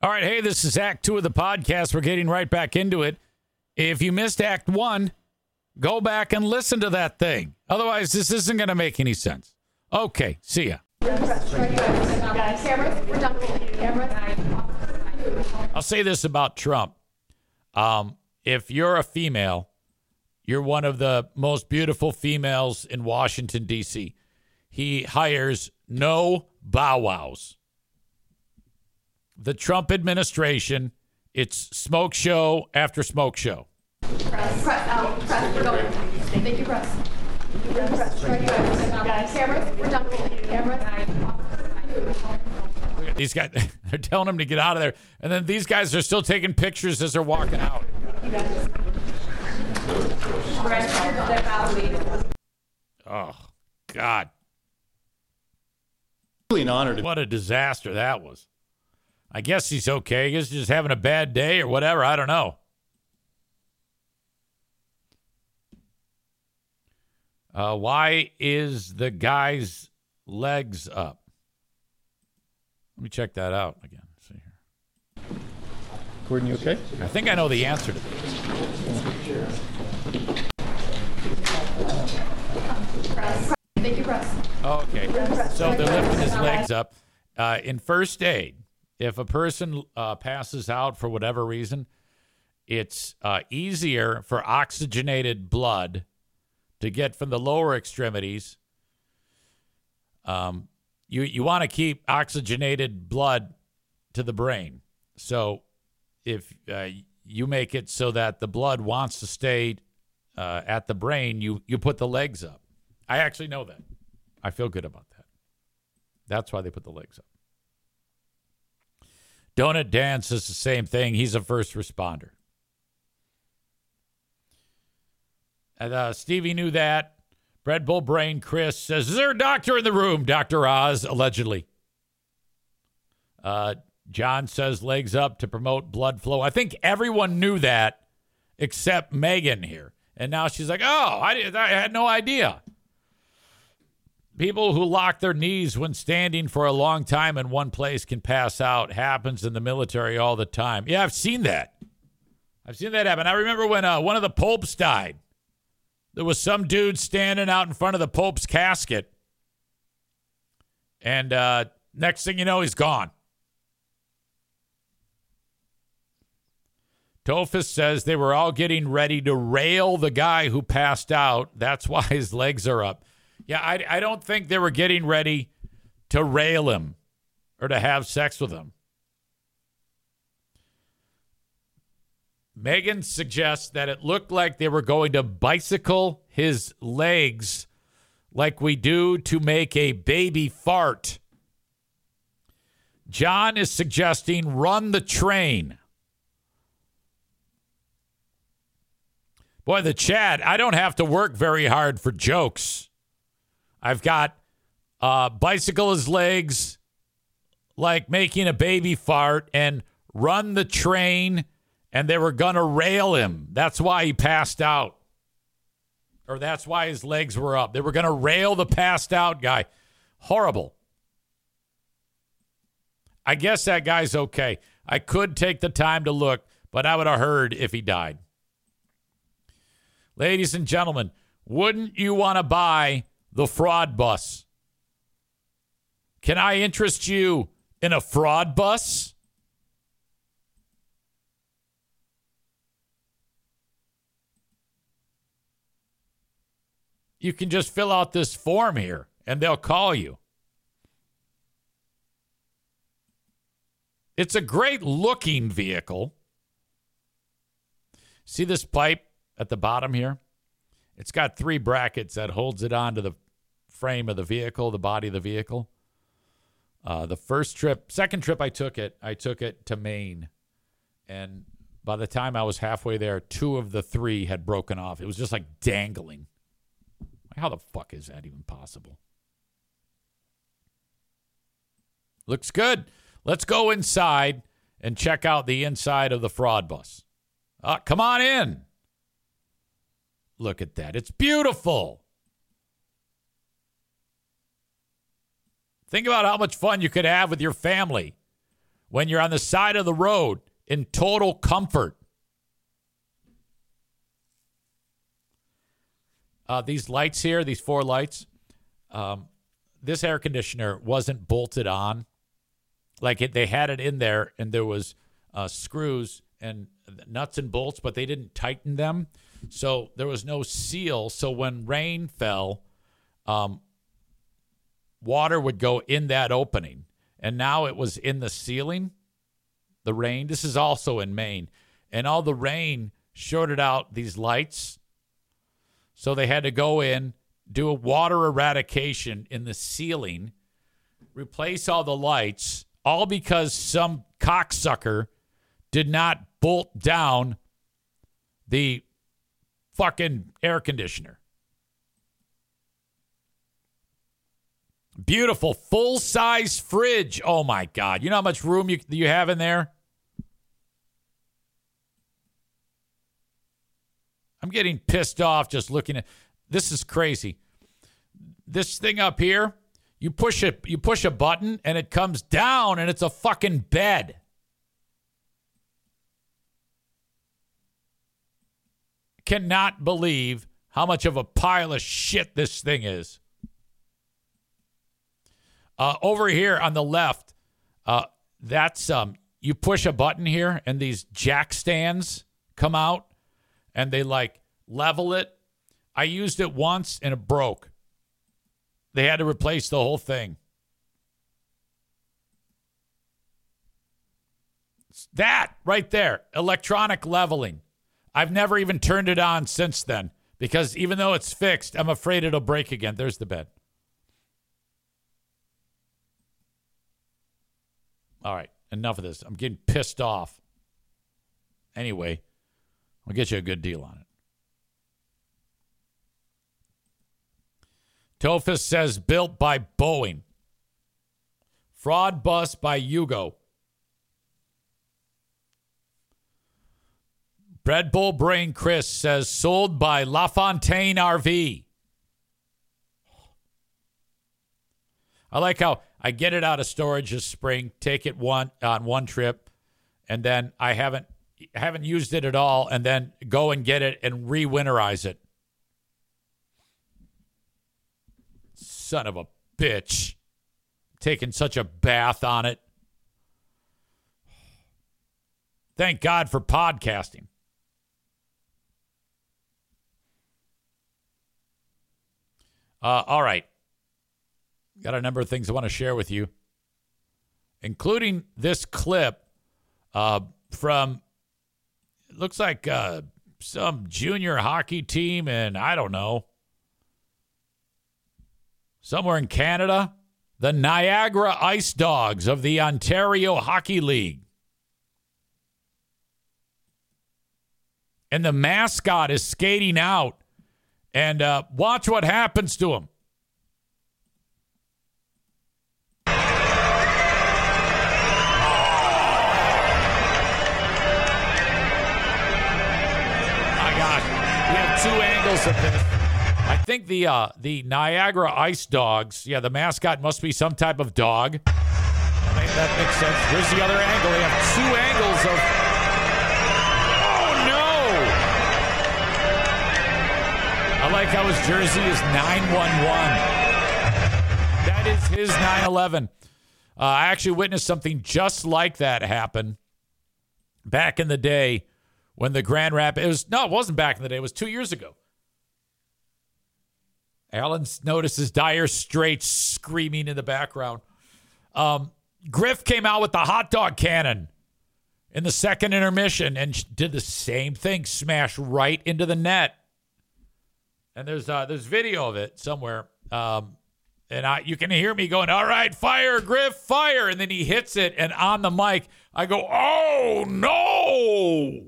All right, hey, this is Act 2 of the podcast. We're getting right back into it. If you missed Act 1, go back and listen to that thing. Otherwise, this isn't going to make any sense. Okay, see ya. I'll say this about Trump. If you're a female, you're one of the most beautiful females in Washington, D.C. He hires no bow wows. The Trump administration, it's smoke show after smoke show. Press out, press, we're going. Thank you, press. Cameras, we're done. Cameras. Look at these guys. They're telling them to get out of there. And then these guys are still taking pictures as they're walking out. Oh, God. Really an honor. What a disaster that was. I guess he's okay. I guess he's just having a bad day or whatever. I don't know. Why is the guy's legs up? Let me check that out again. Let's see here. Gordon, you okay? I think I know the answer to this. Thank you, press. Okay. So they're lifting his legs up. In first aid, if a person passes out for whatever reason, it's easier for oxygenated blood to get from the lower extremities. You want to keep oxygenated blood to the brain. So if you make it so that the blood wants to stay at the brain, you put the legs up. I actually know that. I feel good about that. That's why they put the legs up. Donut Dan says the same thing. He's a first responder. And Stevie knew that. Bread Bull Brain Chris says, is there a doctor in the room? Dr. Oz, allegedly. John says legs up to promote blood flow. I think everyone knew that except Megan here. And now she's like, oh, I had no idea. People who lock their knees when standing for a long time in one place can pass out. Happens in the military all the time. Yeah, I've seen that. I've seen that happen. I remember when one of the popes died. There was some dude standing out in front of the Pope's casket. And next thing you know, he's gone. Tophus says they were all getting ready to rail the guy who passed out. That's why his legs are up. Yeah, I don't think they were getting ready to rail him or to have sex with him. Megan suggests that it looked like they were going to bicycle his legs like we do to make a baby fart. John is suggesting run the train. Boy, the chat, I don't have to work very hard for jokes. I've got bicycle his legs like making a baby fart and run the train. And they were going to rail him. That's why he passed out. Or that's why his legs were up. They were going to rail the passed out guy. Horrible. I guess that guy's okay. I could take the time to look, but I would have heard if he died. Ladies and gentlemen, wouldn't you want to buy the fraud bus? Can I interest you in a fraud bus? You can just fill out this form here, and they'll call you. It's a great-looking vehicle. See this pipe at the bottom here? It's got 3 brackets that holds it onto the frame of the vehicle, the body of the vehicle. Second trip I took it to Maine. And by the time I was halfway there, 2 of the 3 had broken off. It was just like dangling. How the fuck is that even possible? Looks good. Let's go inside and check out the inside of the fraud bus. Come on in. Look at that. It's beautiful. Think about how much fun you could have with your family when you're on the side of the road in total comfort. These lights here, these 4 lights, this air conditioner wasn't bolted on. They had it in there, and there was screws and nuts and bolts, but they didn't tighten them. So there was no seal. So when rain fell, water would go in that opening. And now it was in the ceiling, the rain. This is also in Maine. And all the rain shorted out these lights. So they had to go in, do a water eradication in the ceiling, replace all the lights, all because some cocksucker did not bolt down the fucking air conditioner. Beautiful full-size fridge. Oh, my God. You know how much room you have in there? I'm getting pissed off just looking at this. Is crazy. This thing up here, you push a button and it comes down and it's a fucking bed. Cannot believe how much of a pile of shit this thing is. Over here on the left, that's you push a button here and these jack stands come out. And they level it. I used it once and it broke. They had to replace the whole thing. That right there, electronic leveling. I've never even turned it on since then because even though it's fixed, I'm afraid it'll break again. There's the bed. All right, enough of this. I'm getting pissed off. Anyway. I'll get you a good deal on it. Tophus says built by Boeing. Fraud bust by Yugo. Bread Bull Brain Chris says sold by LaFontaine RV. I like how I get it out of storage this spring, take it on one trip, and then I haven't used it at all, and then go and get it and re-winterize it. Son of a bitch. Taking such a bath on it. Thank God for podcasting. All right. Got a number of things I want to share with you, including this clip from... It looks like some junior hockey team in, I don't know, somewhere in Canada. The Niagara Ice Dogs of the Ontario Hockey League. And the mascot is skating out. And watch what happens to him. Two angles of this. I think the Niagara Ice Dogs, the mascot must be some type of dog. That makes sense. Here's the other angle. They have 2 angles of... Oh, no! I like how his jersey is 911. That is his 9/11. I actually witnessed something just like that happen back in the day. When the Grand Rapids, it wasn't back in the day. It was 2 years ago. Alan notices Dire Straits screaming in the background. Griff came out with the hot dog cannon in the second intermission and did the same thing, smash right into the net. And there's video of it somewhere. And you can hear me going, all right, fire, Griff, fire. And then he hits it, and on the mic, I go, oh, no.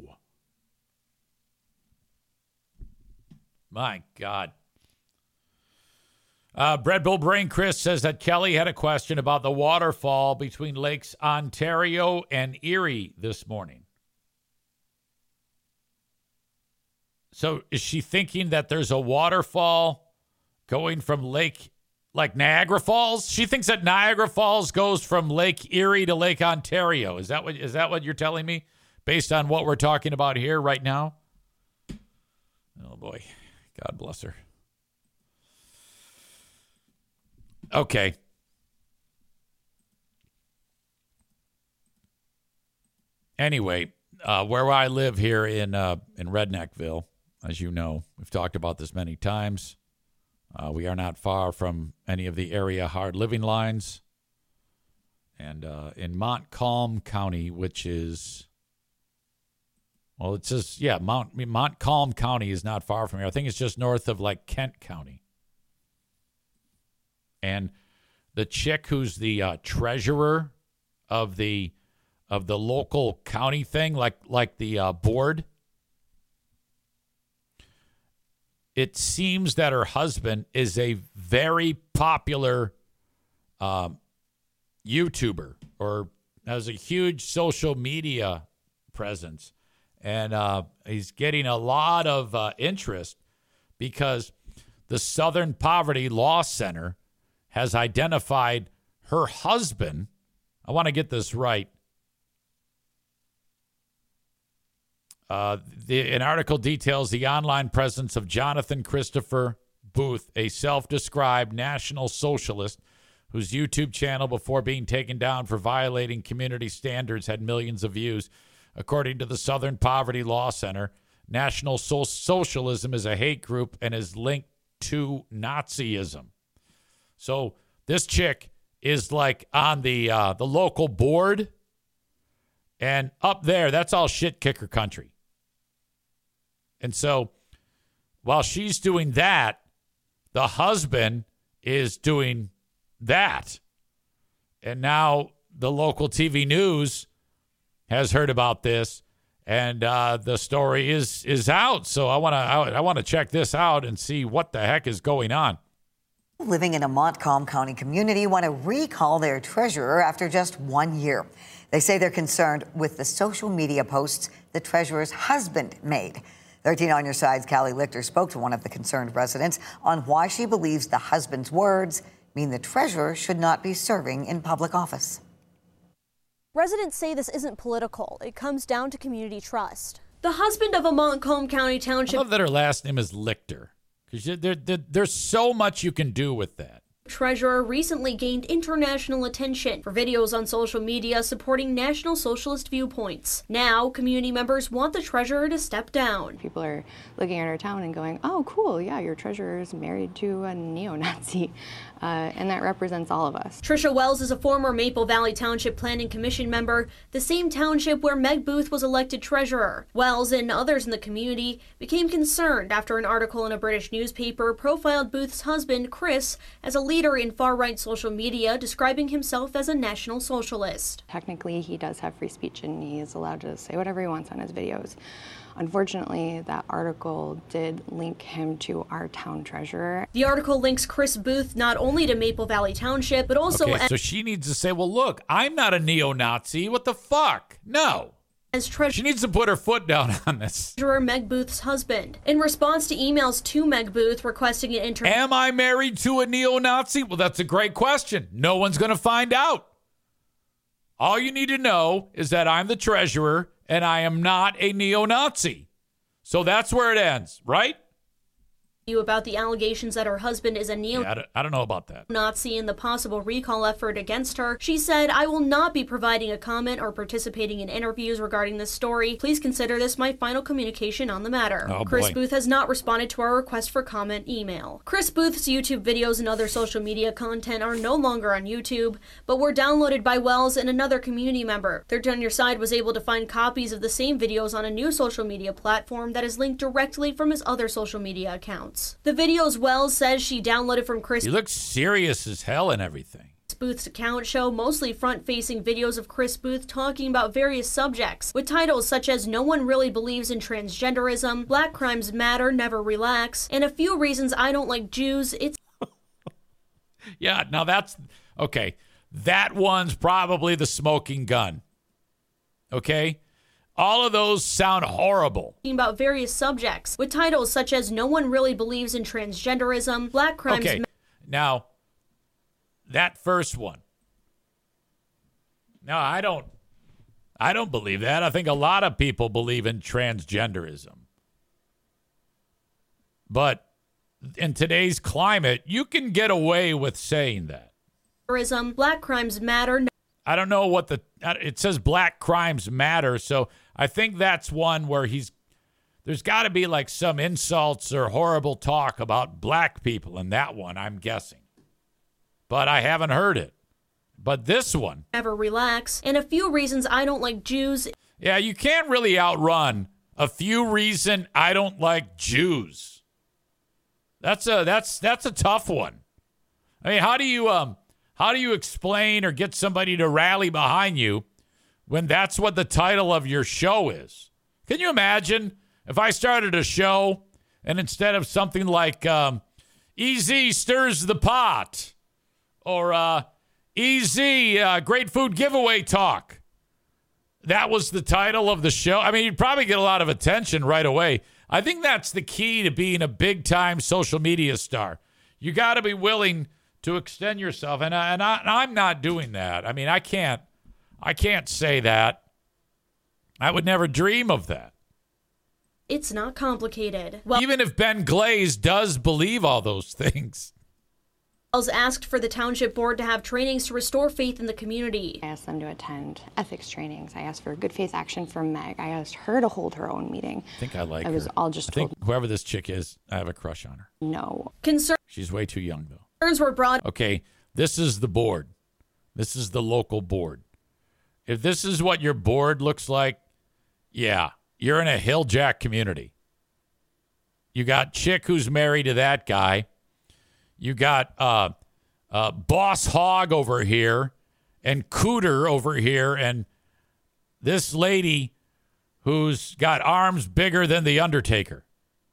My God. Bread Bull Brain Chris says that Kelly had a question about the waterfall between Lakes Ontario and Erie this morning. So is she thinking that there's a waterfall going from Lake like Niagara Falls. She thinks that Niagara Falls goes from Lake Erie to Lake Ontario. Is that what you're telling me based on what we're talking about here right now? Oh boy. God bless her. Okay. Anyway, where I live here in Redneckville, as you know, we've talked about this many times. We are not far from any of the area hard living lines. And in Montcalm County, which is, well, it says, yeah, Montcalm County is not far from here. I think it's just north of like Kent County. And the chick who's the treasurer of the local county thing, like the board, it seems that her husband is a very popular YouTuber or has a huge social media presence. And he's getting a lot of interest because the Southern Poverty Law Center has identified her husband. I want to get this right. An article details the online presence of Jonathan Christopher Booth, a self-described national socialist whose YouTube channel, before being taken down for violating community standards, had millions of views. According to the Southern Poverty Law Center, National Socialism is a hate group and is linked to Nazism. So this chick is like on the local board, and up there, that's all shit kicker country. And so while she's doing that, the husband is doing that. And now the local TV news has heard about this, and the story is out. So I want to check this out and see what the heck is going on. Living in a Montcalm County community want to recall their treasurer after just 1 year. They say they're concerned with the social media posts the treasurer's husband made. 13 on Your Side's Callie Lichter spoke to one of the concerned residents on why she believes the husband's words mean the treasurer should not be serving in public office. Residents say this isn't political. It comes down to community trust. The husband of a Montcalm County township. I love that her last name is Lichter, because there's so much you can do with that. Treasurer recently gained international attention for videos on social media supporting National Socialist viewpoints. Now, community members want the treasurer to step down. People are looking at our town and going, oh, cool, yeah, your treasurer is married to a neo-Nazi. And that represents all of us. Trisha Wells is a former Maple Valley Township Planning Commission member, the same township where Meg Booth was elected treasurer. Wells and others in the community became concerned after an article in a British newspaper profiled Booth's husband, Chris, as a leader in far-right social media, describing himself as a national socialist. Technically, he does have free speech and he is allowed to say whatever he wants on his videos. Unfortunately, that article did link him to our town treasurer. The article links Chris Booth not only to Maple Valley Township, but also... Okay, so she needs to say, well, look, I'm not a neo-Nazi. What the fuck? No. As she needs to put her foot down on this. Treasurer Meg Booth's husband. In response to emails to Meg Booth requesting an interview... Am I married to a neo-Nazi? Well, that's a great question. No one's going to find out. All you need to know is that I'm the treasurer and I am not a neo-Nazi. So that's where it ends, right? About the allegations that her husband is a I don't know about that. Nazi and the possible recall effort against her. She said, I will not be providing a comment or participating in interviews regarding this story. Please consider this my final communication on the matter. Oh, Chris boy. Booth has not responded to our request for comment email. Chris Booth's YouTube videos and other social media content are no longer on YouTube, but were downloaded by Wells and another community member. 13 on Your Side was able to find copies of the same videos on a new social media platform that is linked directly from his other social media accounts. The videos Wells says she downloaded from Chris. He looks serious as hell and everything. Booth's account show mostly front-facing videos of Chris Booth talking about various subjects, with titles such as No One Really Believes in Transgenderism, Black Crimes Matter, Never Relax, and A Few Reasons I Don't Like Jews. It's Yeah, now that's... Okay, that one's probably the smoking gun. Okay? All of those sound horrible. About various subjects, with titles such as No One Really Believes in Transgenderism, Black Crimes... Okay, now, that first one. No, I don't believe that. I think a lot of people believe in transgenderism. But in today's climate, you can get away with saying that. Black crimes matter. I don't know what it says black crimes matter. So I think that's one where there's got to be like some insults or horrible talk about black people in that one, I'm guessing. But I haven't heard it. But this one. Never relax. And a few reasons I don't like Jews. Yeah, you can't really outrun a few reasons I don't like Jews. That's a tough one. I mean, how do you explain or get somebody to rally behind you when that's what the title of your show is? Can you imagine if I started a show and instead of something like EZ stirs the pot or EZ great food giveaway talk, that was the title of the show? I mean, you'd probably get a lot of attention right away. I think that's the key to being a big-time social media star. You got to be willing to extend yourself, and I'm not doing that. I mean, I can't say that. I would never dream of that. It's not complicated. Even if Ben Glaze does believe all those things. Wells asked for the township board to have trainings to restore faith in the community. I asked them to attend ethics trainings. I asked for good faith action from Meg. I asked her to hold her own meeting. I think I like her. I was all just I think whoever this chick is, I have a crush on her. No. She's way too young, though. Concerns were brought. Okay, this is the board. This is the local board. If this is what your board looks like, yeah, you're in a hilljack community. You got chick who's married to that guy. You got Boss Hog over here and Cooter over here and this lady who's got arms bigger than the Undertaker.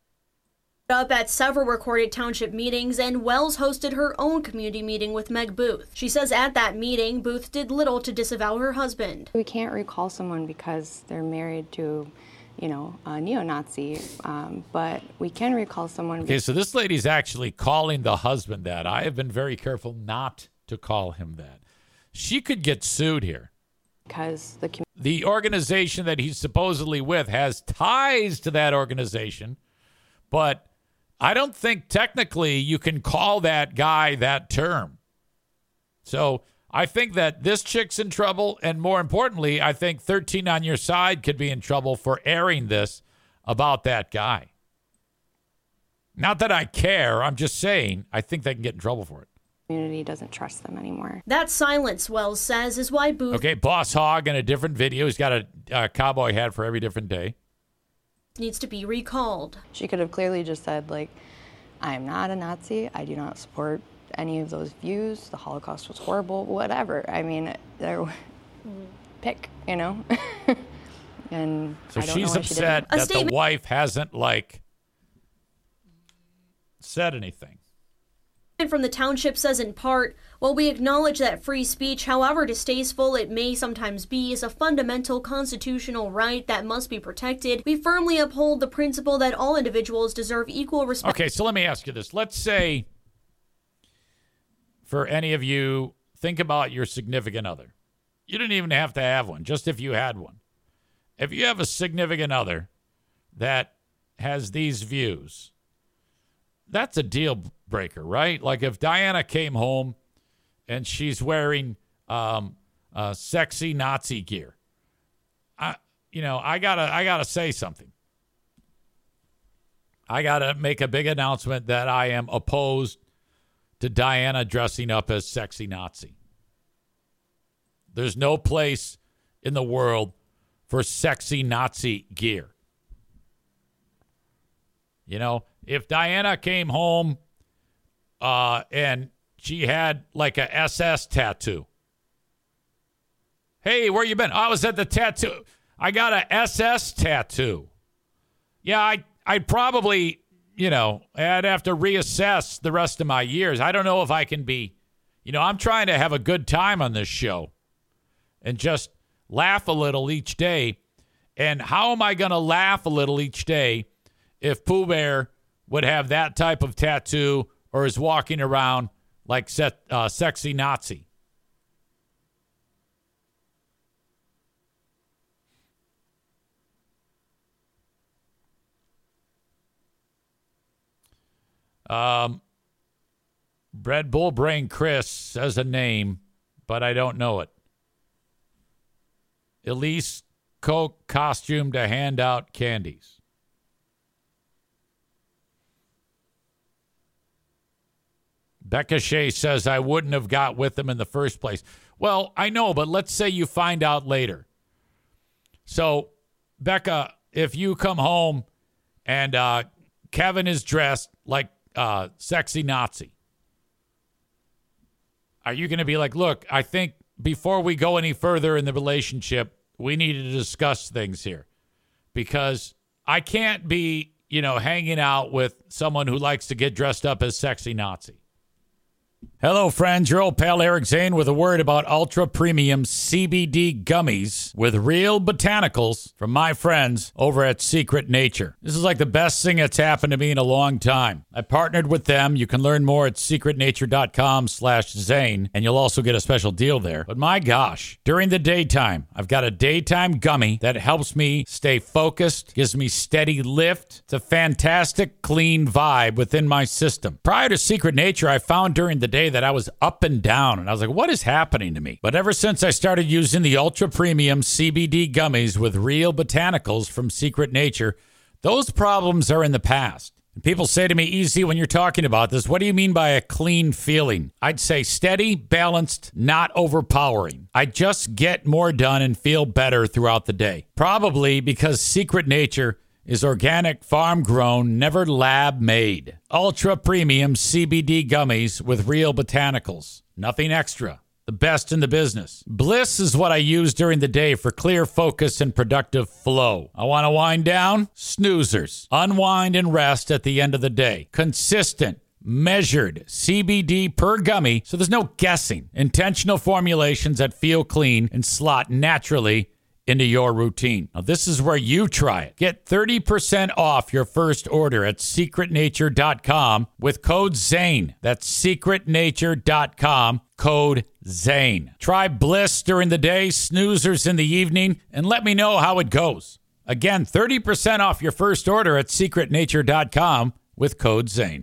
Up at several recorded township meetings, and Wells hosted her own community meeting with Meg Booth. She says at that meeting, Booth did little to disavow her husband. We can't recall someone because they're married to, a neo-Nazi, but we can recall someone. Okay, so this lady's actually calling the husband that. I have been very careful not to call him that. She could get sued here. Because the organization that he's supposedly with has ties to that organization, but I don't think technically you can call that guy that term. So I think that this chick's in trouble, and more importantly, I think 13 on your side could be in trouble for airing this about that guy. Not that I care. I'm just saying I think they can get in trouble for it. Community doesn't trust them anymore. That silence, Wells says, is why Booth... Okay, Boss Hog in a different video. He's got a cowboy hat for every different day. ...needs to be recalled. She could have clearly just said, I am not a Nazi. I do not support any of those views. The Holocaust was horrible, whatever. I mean, pick, And so I don't she's know upset that the wife hasn't, said anything. From the township says in part, while we acknowledge that free speech, however distasteful it may sometimes be, is a fundamental constitutional right that must be protected, we firmly uphold the principle that all individuals deserve equal respect. Okay, so let me ask you this. Let's say, for any of you, think about your significant other. You didn't even have to have one, just if you had one. If you have a significant other that has these views, that's a deal breaker, right? Like if Diana came home and she's wearing sexy Nazi gear, I gotta say something. I gotta make a big announcement that I am opposed to Diana dressing up as sexy Nazi. There's no place in the world for sexy Nazi gear. If Diana came home and she had like a SS tattoo. Hey, where you been? I was at the tattoo. I got a SS tattoo. Yeah, I'd probably, I'd have to reassess the rest of my years. I don't know if I can be, I'm trying to have a good time on this show and just laugh a little each day. And how am I going to laugh a little each day if Pooh Bear would have that type of tattoo or is walking around like sexy Nazi. Red Bull Brain Chris says a name, but I don't know it. Elise Coke costume to hand out candies. Becca Shea says, I wouldn't have got with them in the first place. Well, I know, but let's say you find out later. So, Becca, if you come home and Kevin is dressed like sexy Nazi, are you going to be like, look, I think before we go any further in the relationship, we need to discuss things here, because I can't be, hanging out with someone who likes to get dressed up as sexy Nazi. Hello, friends. Your old pal Eric Zane with a word about ultra premium CBD gummies with real botanicals from my friends over at Secret Nature. This is like the best thing that's happened to me in a long time. I partnered with them. You can learn more at secretnature.com/Zane, and you'll also get a special deal there. But my gosh, during the daytime, I've got a daytime gummy that helps me stay focused, gives me steady lift. It's a fantastic, clean vibe within my system. Prior to Secret Nature, I found during the day that I was up and down, and I was like, what is happening to me? But ever since I started using the ultra premium CBD gummies with real botanicals from Secret Nature, those problems are in the past. And people say to me, easy, when you're talking about this, what do you mean by a clean feeling? I'd say steady, balanced, not overpowering. I just get more done and feel better throughout the day. Probably because Secret Nature is organic, farm-grown, never lab-made. Ultra-premium CBD gummies with real botanicals. Nothing extra. The best in the business. Bliss is what I use during the day for clear focus and productive flow. I want to wind down? Snoozers. Unwind and rest at the end of the day. Consistent, measured CBD per gummy, so there's no guessing. Intentional formulations that feel clean and slot naturally into your routine. Now, this is where you try it. Get 30% off your first order at secretnature.com with code ZANE. That's secretnature.com, code ZANE. Try Bliss during the day, Snoozers in the evening, and let me know how it goes. Again, 30% off your first order at secretnature.com with code ZANE.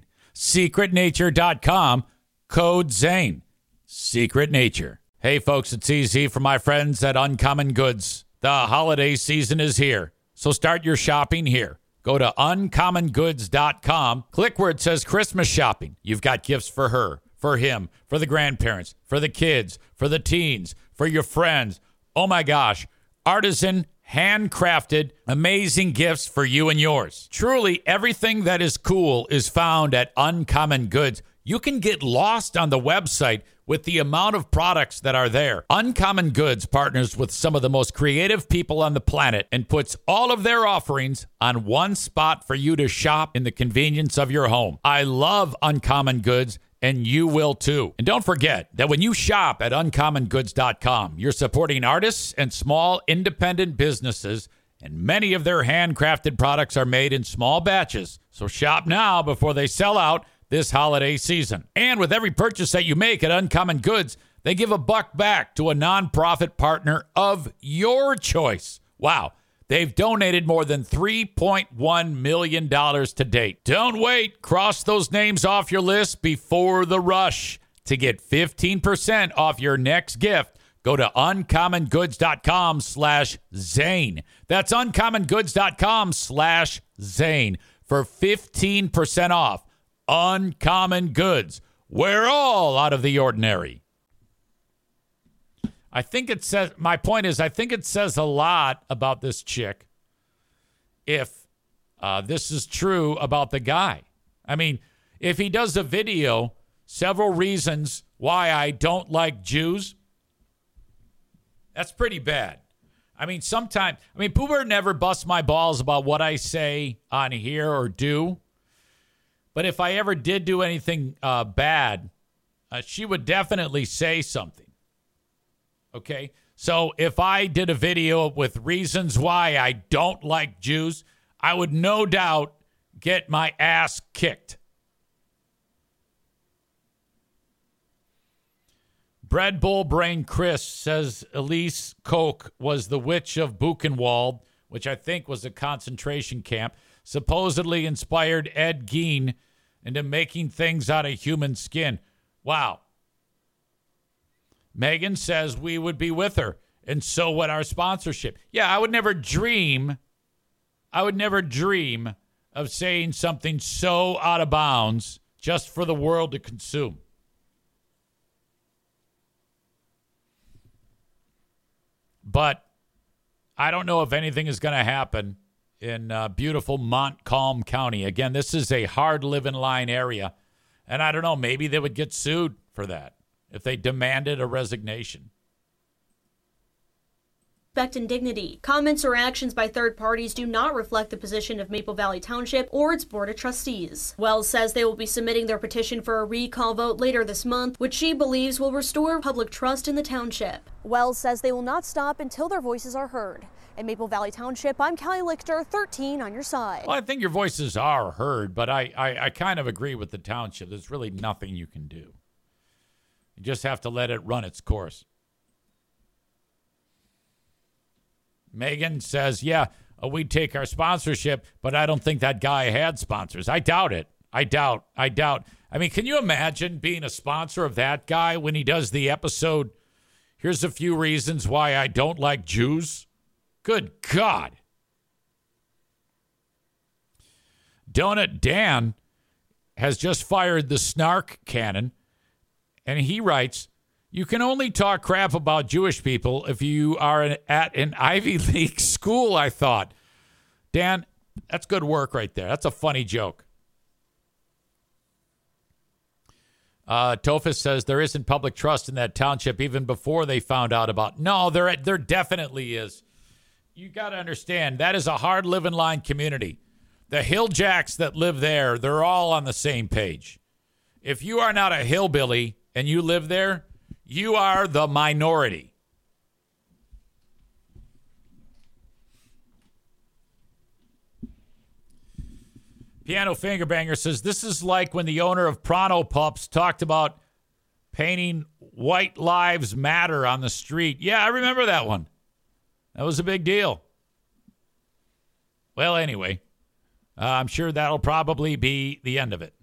secretnature.com, code ZANE. Secret Nature. Hey, folks, it's easy for my friends at Uncommon Goods. The holiday season is here, so start your shopping here. Go to uncommongoods.com. Click where it says Christmas shopping. You've got gifts for her, for him, for the grandparents, for the kids, for the teens, for your friends. Oh, my gosh. Artisan, handcrafted, amazing gifts for you and yours. Truly, everything that is cool is found at Uncommon Goods. You can get lost on the website with the amount of products that are there. Uncommon Goods partners with some of the most creative people on the planet and puts all of their offerings on one spot for you to shop in the convenience of your home. I love Uncommon Goods, and you will too. And don't forget that when you shop at uncommongoods.com, you're supporting artists and small independent businesses, and many of their handcrafted products are made in small batches. So shop now before they sell out this holiday season. And with every purchase that you make at Uncommon Goods, they give $1 back to a nonprofit partner of your choice. Wow. They've donated more than $3.1 million to date. Don't wait. Cross those names off your list before the rush. To get 15% off your next gift, go to uncommongoods.com/Zane. That's uncommongoods.com/Zane for 15% off. Uncommon Goods. We're all out of the ordinary. I think it says, my point is, I think it says a lot about this chick if this is true about the guy. I mean, if he does a video, several reasons why I don't like Jews, that's pretty bad. I mean, Pooh Bear never busts my balls about what I say on here or do. But if I ever did do anything bad, she would definitely say something. Okay? So if I did a video with reasons why I don't like Jews, I would no doubt get my ass kicked. Bread Bull Brain Chris says Elise Koch was the witch of Buchenwald, which I think was a concentration camp, supposedly inspired Ed Gein into making things out of human skin. Wow. Megan says we would be with her, and so would our sponsorship. Yeah, I would never dream of saying something so out of bounds just for the world to consume. But I don't know if anything is going to happen in beautiful Montcalm County. Again, this is a hard living line area. And I don't know, maybe they would get sued for that if they demanded a resignation. Respect and dignity. Comments or actions by third parties do not reflect the position of Maple Valley Township or its Board of Trustees. Wells says they will be submitting their petition for a recall vote later this month, which she believes will restore public trust in the township. Wells says they will not stop until their voices are heard. In Maple Valley Township, I'm Callie Lichter, 13 on your side. Well, I think your voices are heard, but I kind of agree with the township. There's really nothing you can do. You just have to let it run its course. Megan says, yeah, we'd take our sponsorship, but I don't think that guy had sponsors. I doubt it. I doubt. I mean, can you imagine being a sponsor of that guy when he does the episode, here's a few reasons why I don't like Jews? Good God. Donut Dan has just fired the snark cannon, and he writes, you can only talk crap about Jewish people if you are at an Ivy League school, I thought. Dan, that's good work right there. That's a funny joke. Tophus says there isn't public trust in that township even before they found out about. No, there definitely is. You got to understand, that is a hard living line community. The Hilljacks that live there, they're all on the same page. If you are not a hillbilly and you live there, you are the minority. Piano Fingerbanger says, this is like when the owner of Pronto Pups talked about painting White Lives Matter on the street. Yeah, I remember that one. That was a big deal. Well, anyway, I'm sure that'll probably be the end of it.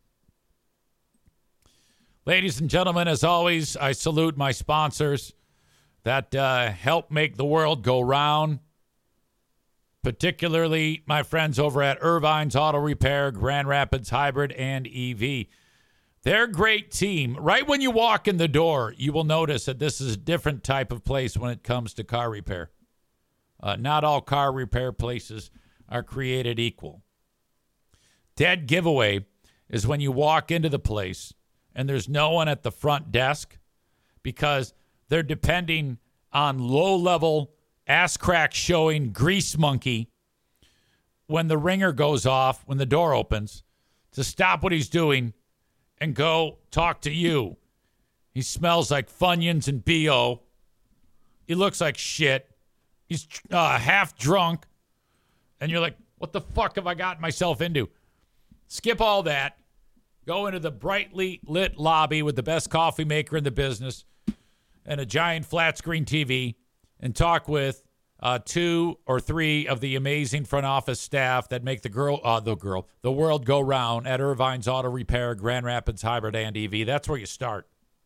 Ladies and gentlemen, as always, I salute my sponsors that help make the world go round, particularly my friends over at Irvine's Auto Repair, Grand Rapids Hybrid, and EV. They're a great team. Right when you walk in the door, you will notice that this is a different type of place when it comes to car repair. Not all car repair places are created equal. Dead giveaway is when you walk into the place and there's no one at the front desk because they're depending on low-level, ass-crack showing grease monkey when the ringer goes off, when the door opens, to stop what he's doing and go talk to you. He smells like Funyuns and B.O. He looks like shit. He's half drunk. And you're like, what the fuck have I gotten myself into? Skip all that. Go into the brightly lit lobby with the best coffee maker in the business and a giant flat screen TV and talk with 2 or 3 of the amazing front office staff that make the world go round at Irvine's Auto Repair, Grand Rapids Hybrid, and EV. That's where you start.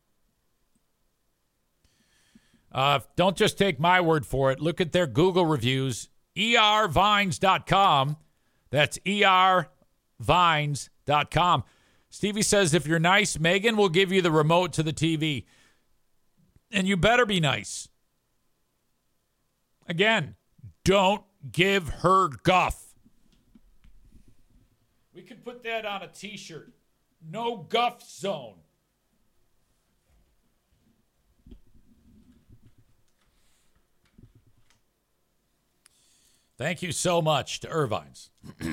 Don't just take my word for it. Look at their Google reviews. ervines.com. That's ervines.com. Stevie says, if you're nice, Megan will give you the remote to the TV. And you better be nice. Again, don't give her guff. We could put that on a t-shirt. No guff zone. Thank you so much to Irvine's.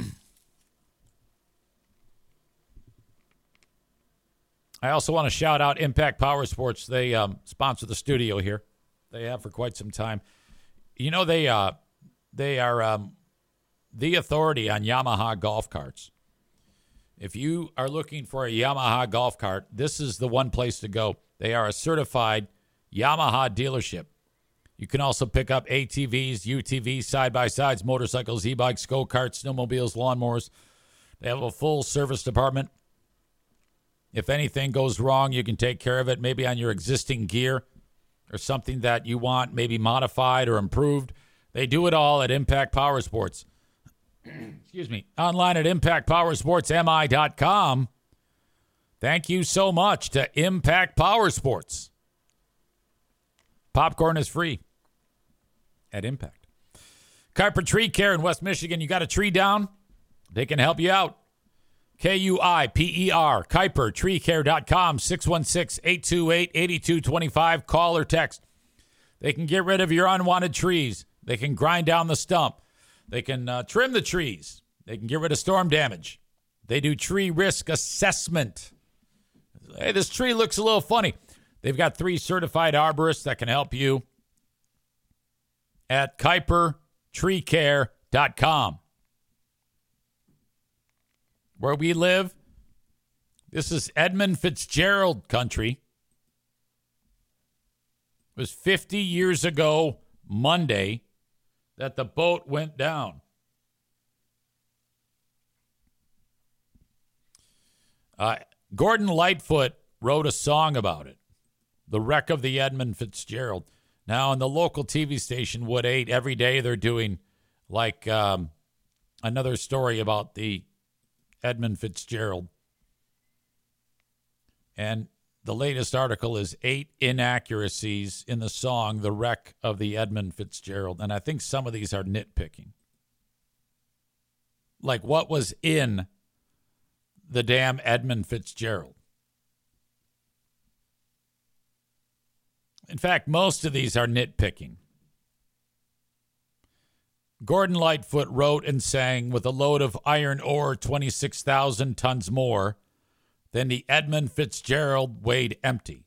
I also want to shout out Impact Power Sports. They sponsor the studio here. They have for quite some time. You know, they are the authority on Yamaha golf carts. If you are looking for a Yamaha golf cart, this is the one place to go. They are a certified Yamaha dealership. You can also pick up ATVs, UTVs, side-by-sides, motorcycles, e-bikes, go-karts, snowmobiles, lawnmowers. They have a full service department. If anything goes wrong, you can take care of it, maybe on your existing gear or something that you want maybe modified or improved. They do it all at Impact Power Sports. Excuse me. Online at impactpowersportsmi.com. Thank you so much to Impact Power Sports. Popcorn is free at Impact. Kuiper Tree Care in West Michigan. You got a tree down? They can help you out. Kuiper, KuiperTreeCare.com, 616-828-8225. Call or text. They can get rid of your unwanted trees. They can grind down the stump. They can trim the trees. They can get rid of storm damage. They do tree risk assessment. Hey, this tree looks a little funny. They've got 3 certified arborists that can help you at KuiperTreeCare.com. Where we live, this is Edmund Fitzgerald country. It was 50 years ago Monday that the boat went down. Gordon Lightfoot wrote a song about it, The Wreck of the Edmund Fitzgerald. Now, on the local TV station, Wood 8, every day they're doing like another story about the Edmund Fitzgerald. And the latest article is 8 inaccuracies in the song, The Wreck of the Edmund Fitzgerald. And I think some of these are nitpicking. Like what was in the damn Edmund Fitzgerald. In fact, most of these are nitpicking. Gordon Lightfoot wrote and sang, with a load of iron ore 26,000 tons more than the Edmund Fitzgerald weighed empty.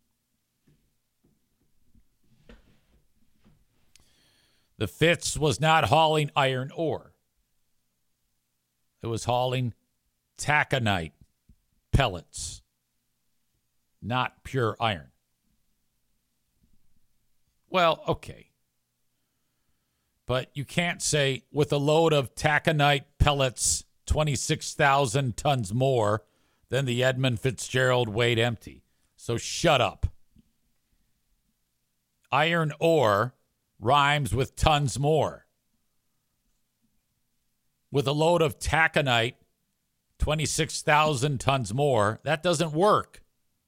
The Fitz was not hauling iron ore. It was hauling taconite pellets, not pure iron. Well, okay. But you can't say with a load of taconite pellets, 26,000 tons more than the Edmund Fitzgerald weighed empty. So shut up. Iron ore rhymes with tons more. With a load of taconite, 26,000 tons more, that doesn't work.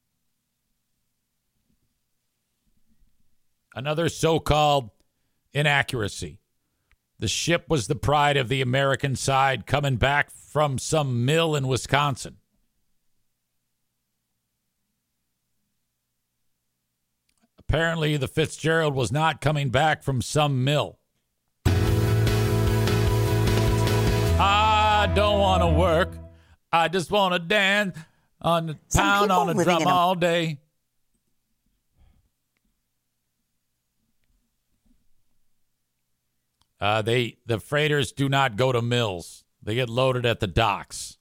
Another so-called inaccuracy. The ship was the pride of the American side coming back from some mill in Wisconsin. Apparently, the Fitzgerald was not coming back from some mill. I don't want to work. I just want to dance on the pound on the drum all day. The freighters do not go to mills. They get loaded at the docks.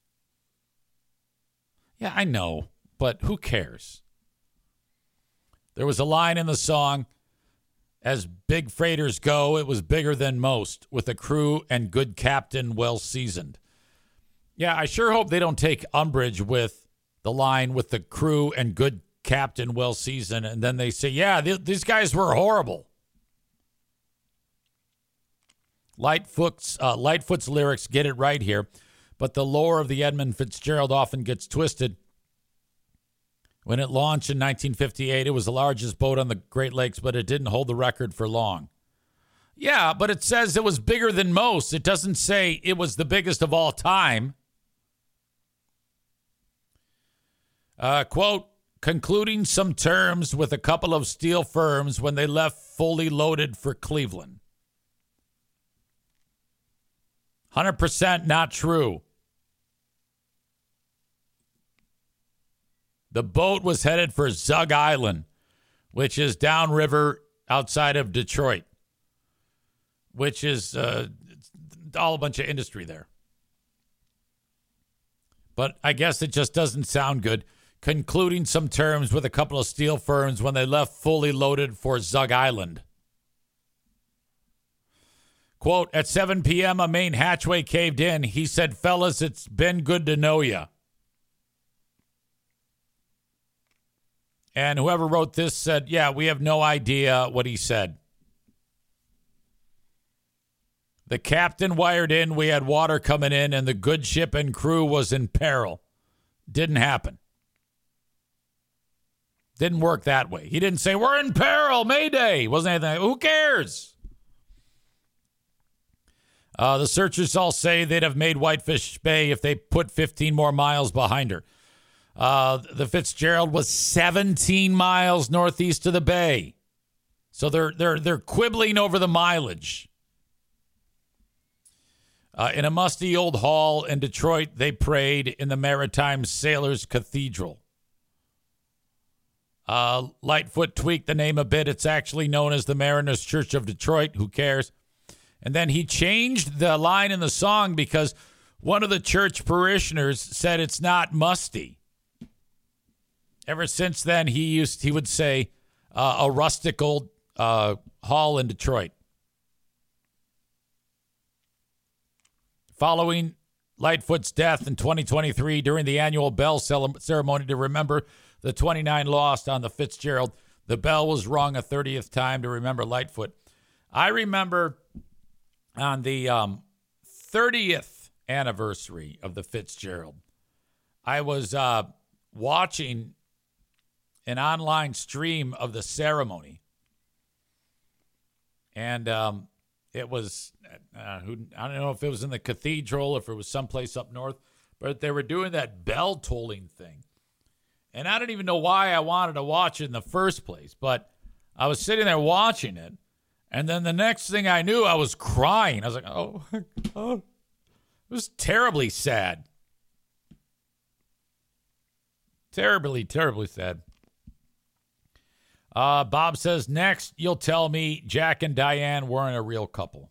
Yeah, I know, but who cares? There was a line in the song, as big freighters go, it was bigger than most, with a crew and good captain well seasoned. Yeah, I sure hope they don't take umbrage with the line with the crew and good captain well seasoned, and then they say, yeah, these guys were horrible. Lightfoot's lyrics get it right here, but the lore of the Edmund Fitzgerald often gets twisted. When it launched in 1958, it was the largest boat on the Great Lakes, but it didn't hold the record for long. Yeah, but it says it was bigger than most. It doesn't say it was the biggest of all time. Quote, concluding some terms with a couple of steel firms when they left fully loaded for Cleveland. 100% not true. The boat was headed for Zug Island, which is downriver outside of Detroit, which is all a bunch of industry there. But I guess it just doesn't sound good. Concluding some terms with a couple of steel firms when they left fully loaded for Zug Island. Quote, at 7 p.m., a main hatchway caved in. He said, fellas, it's been good to know ya. And whoever wrote this said, yeah, we have no idea what he said. The captain wired in, we had water coming in, and the good ship and crew was in peril. Didn't happen. Didn't work that way. He didn't say, we're in peril, Mayday. Wasn't anything. Who cares? The searchers all say they'd have made Whitefish Bay if they put 15 more miles behind her. The Fitzgerald was 17 miles northeast of the bay. So they're quibbling over the mileage. In a musty old hall in Detroit, they prayed in the Maritime Sailors Cathedral. Lightfoot tweaked the name a bit. It's actually known as the Mariners Church of Detroit. Who cares? And then he changed the line in the song because one of the church parishioners said it's not musty. Ever since then, he would say a rustic old hall in Detroit. Following Lightfoot's death in 2023 during the annual bell ceremony to remember the 29 lost on the Fitzgerald, the bell was rung a 30th time to remember Lightfoot. I remember on the 30th anniversary of the Fitzgerald, I was watching an online stream of the ceremony. And it was, I don't know if it was in the cathedral, if it was someplace up north, but they were doing that bell tolling thing. And I don't even know why I wanted to watch it in the first place, but I was sitting there watching it. And then the next thing I knew, I was crying. I was like, oh, it was terribly sad. Terribly, terribly sad. Bob says, next, you'll tell me Jack and Diane weren't a real couple.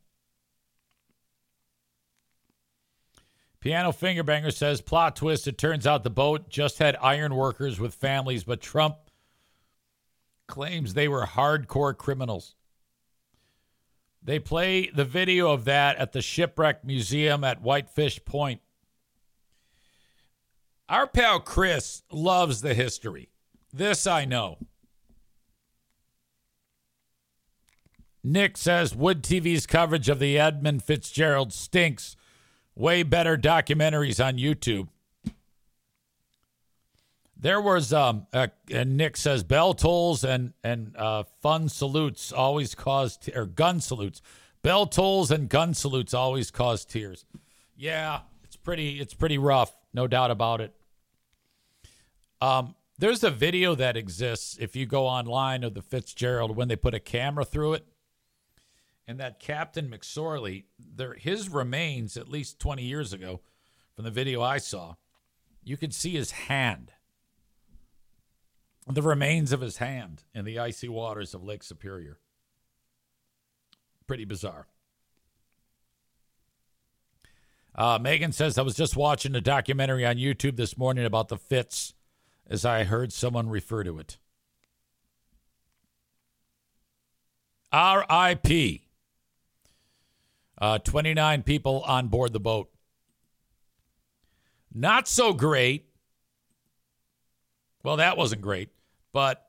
Piano Fingerbanger says, plot twist, it turns out the boat just had iron workers with families, but Trump claims they were hardcore criminals. They play the video of that at the Shipwreck Museum at Whitefish Point. Our pal Chris loves the history. This I know. Nick says, Wood TV's coverage of the Edmund Fitzgerald stinks. Way better documentaries on YouTube. There was, and Nick says, bell tolls and fun salutes always cause, or gun salutes. Bell tolls and gun salutes always cause tears. Yeah, it's pretty rough, no doubt about it. There's a video that exists if you go online of the Fitzgerald when they put a camera through it. And that Captain McSorley, his remains, at least 20 years ago, from the video I saw, you could see his hand. The remains of his hand in the icy waters of Lake Superior. Pretty bizarre. Megan says, I was just watching a documentary on YouTube this morning about the Fitz as I heard someone refer to it. R.I.P. 29 people on board the boat. Not so great. Well, that wasn't great. But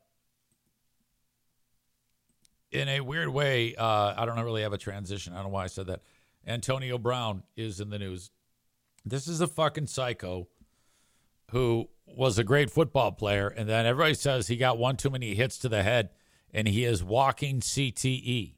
in a weird way, I don't really have a transition. I don't know why I said that. Antonio Brown is in the news. This is a fucking psycho who was a great football player. And then everybody says he got one too many hits to the head. And he is walking CTE.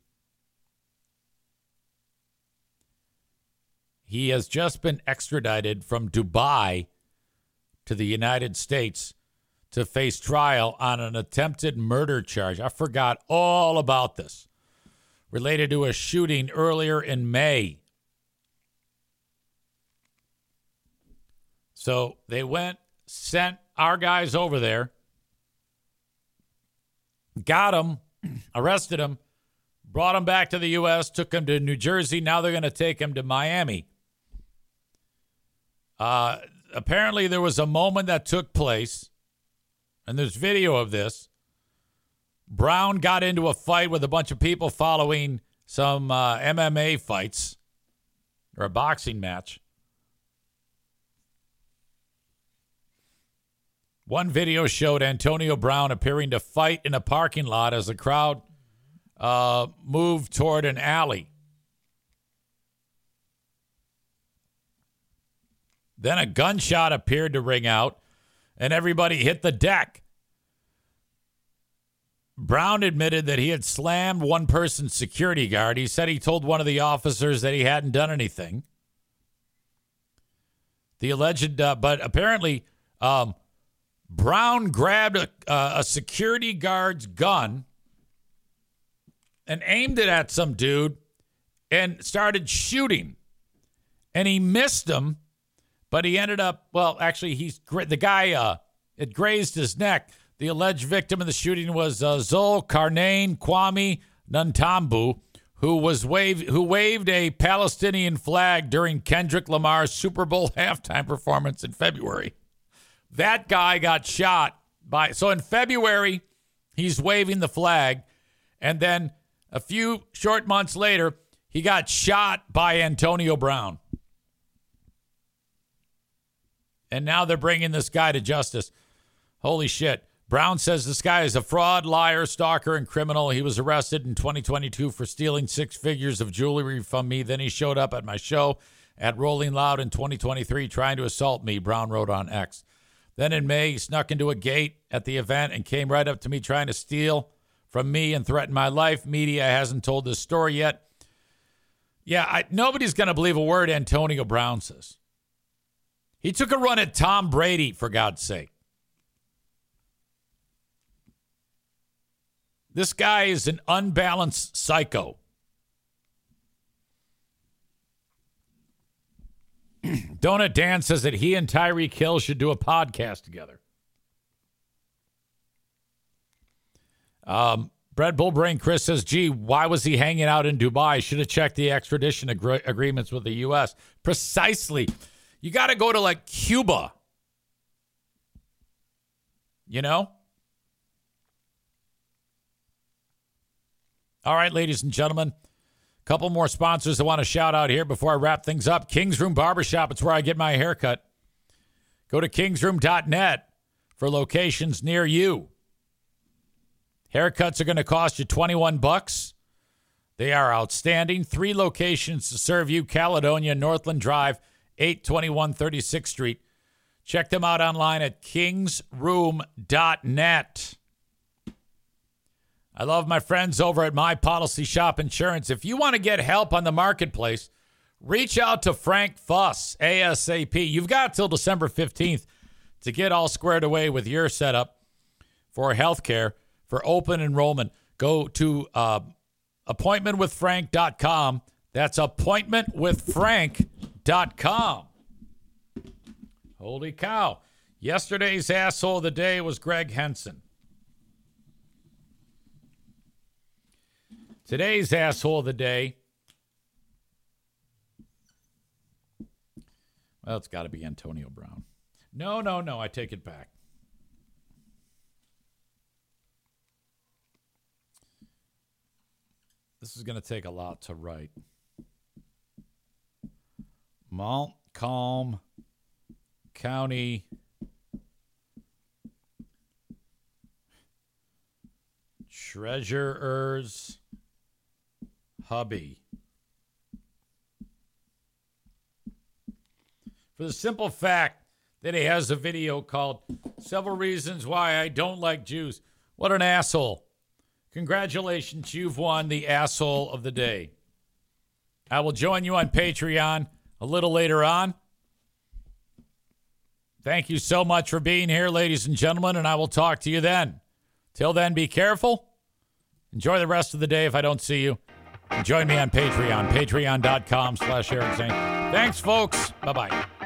He has just been extradited from Dubai to the United States to face trial on an attempted murder charge. I forgot all about this. Related to a shooting earlier in May. So they sent our guys over there, got him, arrested him, brought him back to the U.S., took him to New Jersey. Now they're going to take him to Miami. apparently there was a moment that took place, and there's video of this. Brown got into a fight with a bunch of people following some MMA fights or a boxing match. One video showed Antonio Brown appearing to fight in a parking lot as the crowd moved toward an alley. Then a gunshot appeared to ring out, and everybody hit the deck. Brown admitted that he had slammed one person's security guard. He said he told one of the officers that he hadn't done anything. The alleged, but apparently, Brown grabbed a security guard's gun and aimed it at some dude and started shooting. And he missed him, but he ended up, well, actually, the guy, it grazed his neck. The alleged victim of the shooting was Zul Karnain Kwame Ntambu, who waved a Palestinian flag during Kendrick Lamar's Super Bowl halftime performance in February. That guy got shot so in February, he's waving the flag, and then a few short months later, he got shot by Antonio Brown. And now they're bringing this guy to justice. Holy shit. Brown says this guy is a fraud, liar, stalker, and criminal. He was arrested in 2022 for stealing 6 figures of jewelry from me. Then he showed up at my show at Rolling Loud in 2023 trying to assault me, Brown wrote on X. Then in May, he snuck into a gate at the event and came right up to me trying to steal from me and threaten my life. Media hasn't told this story yet. Yeah, nobody's going to believe a word Antonio Brown says. He took a run at Tom Brady, for God's sake. This guy is an unbalanced psycho. Donut Dan says that he and Tyreek Hill should do a podcast together. Brett Bullbrain Chris says, gee, why was he hanging out in Dubai? Should have checked the extradition agreements with the U.S. Precisely. You got to go to like Cuba. You know? All right, ladies and gentlemen. Couple more sponsors I want to shout out here before I wrap things up. King's Room Barbershop. It's where I get my haircut. Go to kingsroom.net for locations near you. Haircuts are going to cost you $21. They are outstanding. 3 locations to serve you. Caledonia, Northland Drive, 821 36th Street. Check them out online at kingsroom.net. I love my friends over at My Policy Shop Insurance. If you want to get help on the marketplace, reach out to Frank Fuss, ASAP. You've got till December 15th to get all squared away with your setup for healthcare, for open enrollment. Go to appointmentwithfrank.com. That's appointmentwithfrank.com. Holy cow. Yesterday's asshole of the day was Greg Henson. Today's asshole of the day, well, it's got to be Antonio Brown. No, I take it back. This is going to take a lot to write. Montcalm County Treasurer's hubby. For the simple fact that he has a video called Several Reasons Why I Don't Like Jews. What an asshole. Congratulations, you've won the asshole of the day. I will join you on Patreon a little later on. Thank you so much for being here, ladies and gentlemen, and I will talk to you then. Till then, be careful. Enjoy the rest of the day if I don't see you. And join me on Patreon, patreon.com/Eric Zane. Thanks, folks. Bye-bye.